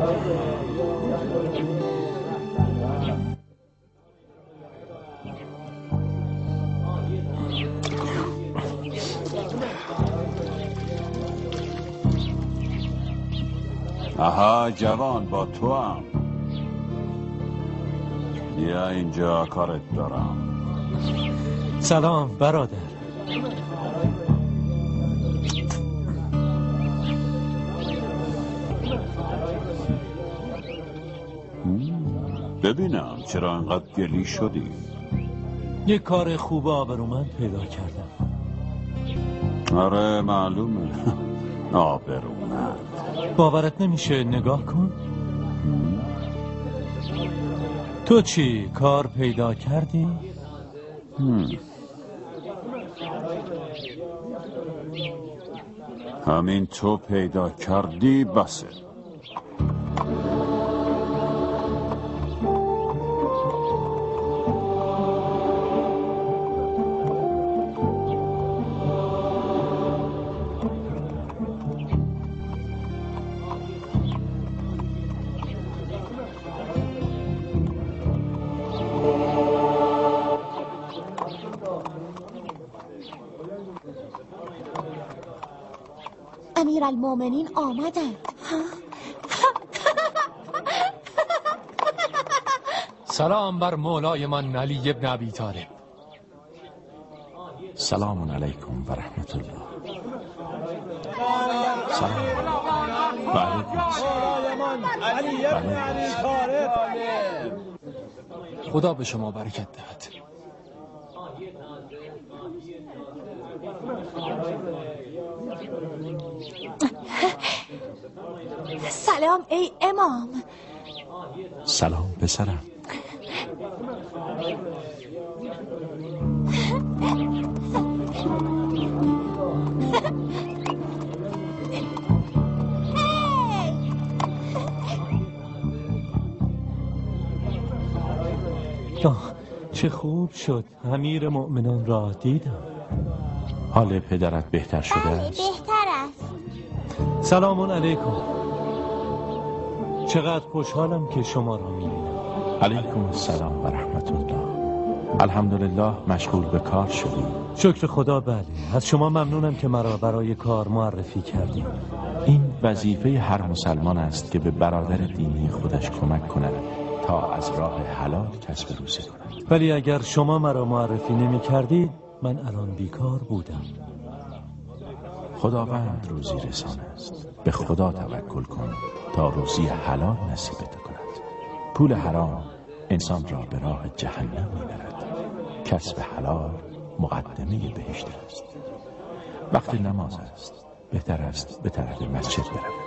آها جوان، با تو هم. بیا اینجا، کارت دارم. سلام برادر. ببینم چرا انقدر گلی شدی؟ یک کار خوب آبرومند پیدا کردم. آره معلومه. آبرومند. باورت نمیشه، نگاه کن. تو چی؟ کار پیدا کردی؟ همین تو پیدا کردی بسه. امیرالمومنین آمدند. سلام بر مولای من علی ابن ابی طالب. سلام علیکم و رحمت الله. سلام و علیکم علی ابن ابی طالب. خدا به شما برکت دهد. سلام ای امام. سلام پسرم. چه خوب شد، امیر مؤمنان را دیدم. حال پدرت بهتر شده است؟ بهتر است. سلام علیکم. چقدر خوشحالم که شما را می‌بینم. علیکم السلام و رحمت الله. الحمدلله مشغول به کار شدی؟ شکر خدا بله. از شما ممنونم که مرا برای کار معرفی کردید. این وظیفه هر مسلمان است که به برادر دینی خودش کمک کند تا از راه حلال کسب روزی کند. ولی اگر شما مرا معرفی نمی کردید من الان بیکار بودم. خداوند روزی رسان است. به خدا توکل کن تا روزی حلال نصیبت کند. پول حرام انسان را به راه جهنم میبرد. کسب حلال مقدمه بهشت است. وقت نماز است. بهتر است به طرف مسجد برویم.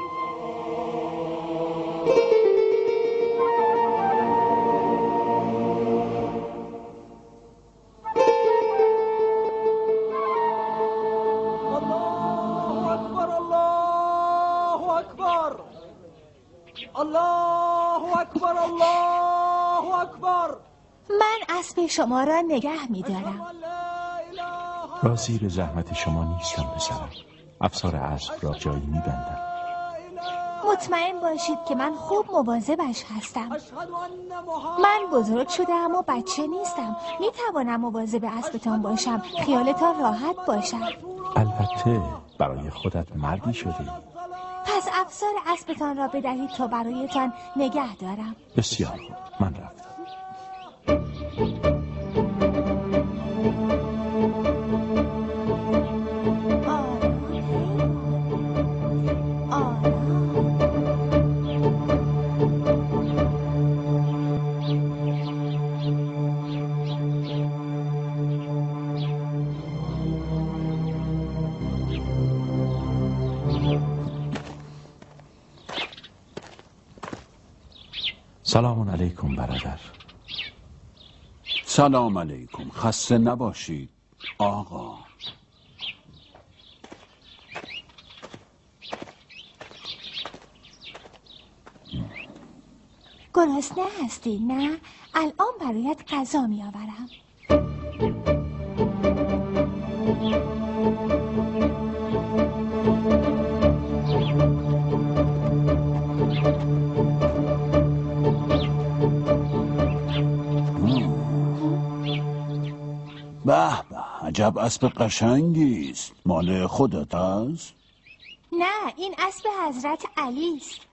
الله اکبر الله اکبر. من اسب شما را نگه می‌دارم. راضی به زحمت شما نیستم پسرم. افسار اسب را جایی می‌بندم. مطمئن باشید که من خوب مواظبش هستم. من بزرگ شدم و بچه نیستم. میتوانم مواظب اسبتان باشم. خیالتان راحت باشد. البته برای خودت مردی شدی. پس افسار اسبتان را بدهید تا برایتان نگه دارم. بسیار خوب، من رفتم. سلام علیکم برادر. سلام علیکم. خسته نباشید آقا. گرسنه هستی نه؟ الان برایت غذا می آورم. عجب اسب قشنگی است. مال خودت است؟ نه، این اسب حضرت علی است.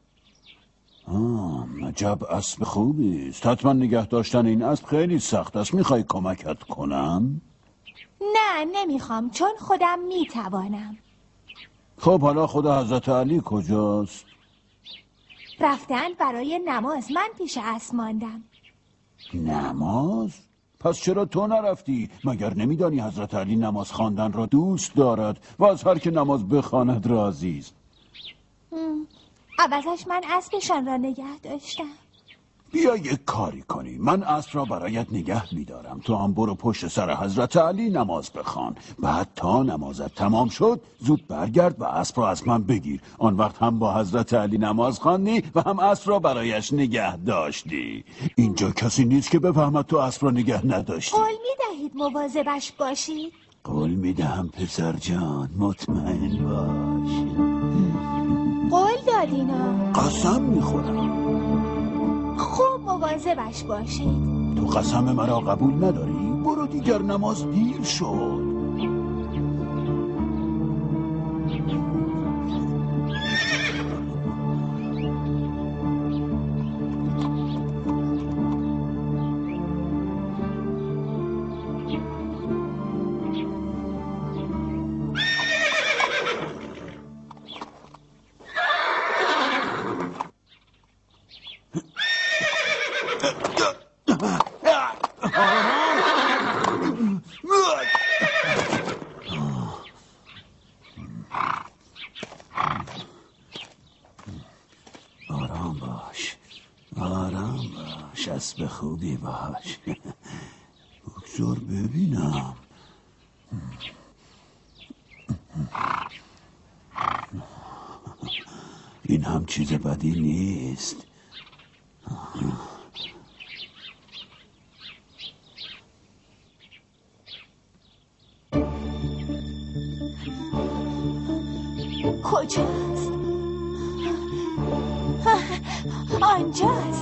عجب اسب خوبی است. حتما نگه داشتن این اسب خیلی سخت است. میخوای کمکت کنم؟ نه، نمیخوام، چون خودم میتوانم. خب حالا خدا حضرت علی کجاست؟ رفتن برای نماز. من پیش اسب ماندم. نماز؟ پس چرا تو نرفتی؟ مگر نمیدانی حضرت علی نماز خواندن را دوست دارد و از هر که نماز بخواند راضی است؟ عوضش من اسبشان را نگه داشتم. بیا یک کاری کنی. من اسب را برایت نگه میدارم. تو هم برو پشت سر حضرت علی نماز بخوان. بعد تا نمازت تمام شد زود برگرد و اسب را از من بگیر. آن وقت هم با حضرت علی نماز خواندی و هم اسب را برایش نگه داشتی. اینجا کسی نیست که بفهمد تو اسب را نگه نداشتی. قول میدهید مواظبش باشید؟ قول میدهم پسر جان، مطمئن باش. قول دادینا؟ قسم میخورم. خوب مواظبش باشید. تو قسم مرا قبول نداری؟ برو دیگر نماز دیر شد. اسب خوبی باش. بگذار ببینم. این هم چیز بدی نیست. کجاست؟ آنجاست.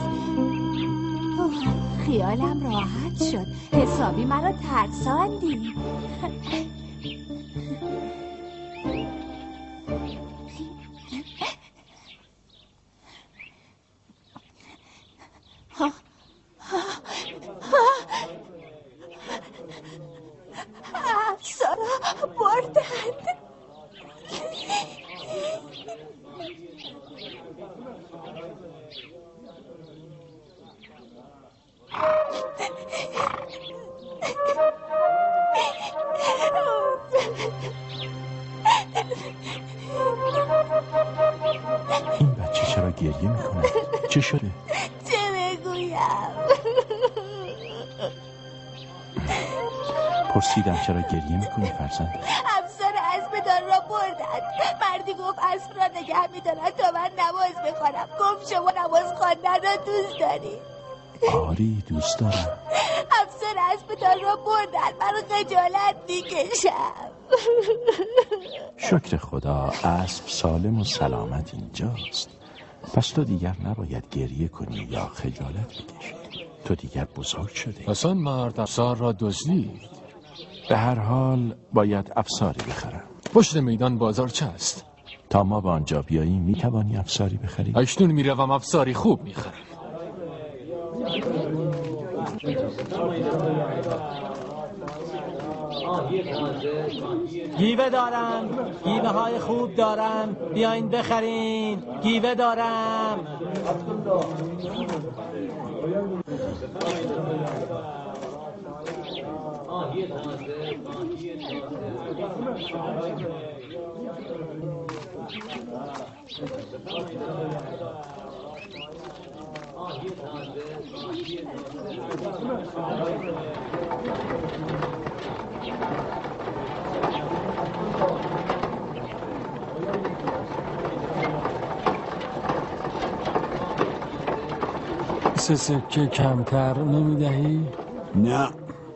خیالم راحت شد. حسابی مرا ترساندی. سارا بردند. این بچه چرا گریه میکنه؟ چه شده؟ چه بگویم؟ پرسیدم چرا گریه میکنی فرزند؟ افسر اسبدار را بردند. مردی گفت اسب را نگه میدارد تا من نماز بخوانم. گفت شما نماز خواندن را دوست داری؟ آری دوست دارم. افسر اسبدار را بردند. من خجالت میکشم. شکر خدا اسب سالم و سلامت اینجاست. پس تو دیگر نباید گریه کنی یا خجالت بکشی. تو دیگر بزرگ شدی. پس آن مرد افسار را دزدید. به هر حال باید افساری بخرم. پشت میدان بازار چه است؟ تا ما به آنجا بیاییم میتوانی افساری بخری؟ اکنون میروم افساری خوب میخرم. گیوه دارم، گیوه های خوب دارم، بیاین بخرین. گیوه دارم. سه سکه کمتر نمیدهی؟ نه.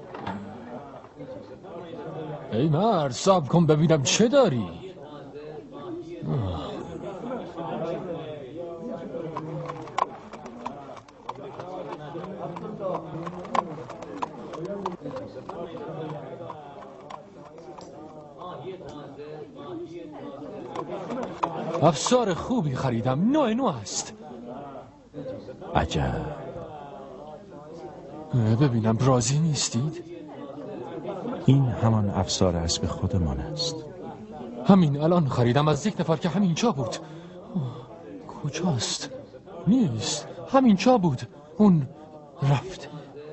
ای مرد صبر کن ببینم چه داری. افسار خوبی خریدم، نو است. عجب. ببینم راضی نیستید؟ این همان افسار اسب خودمان است. همین الان خریدم از یک نفر که همینجا بود. کجاست؟ نیست. همینجا بود. اون رفت.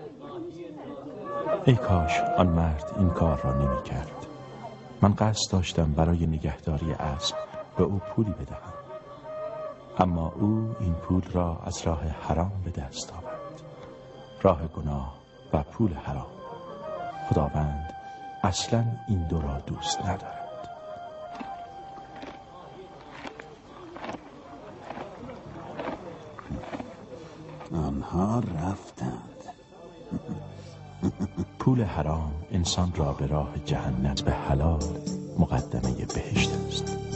ای کاش آن مرد این کار را نمی کرد. من قصد داشتم برای نگهداری اسب به او پولی بدهم، اما او این پول را از راه حرام به دست آورد. راه گناه و پول حرام. خداوند اصلا این دو را دوست ندارد. آنها رفتند. پول حرام انسان را به راه جهنم، به حلال مقدمه بهشت است.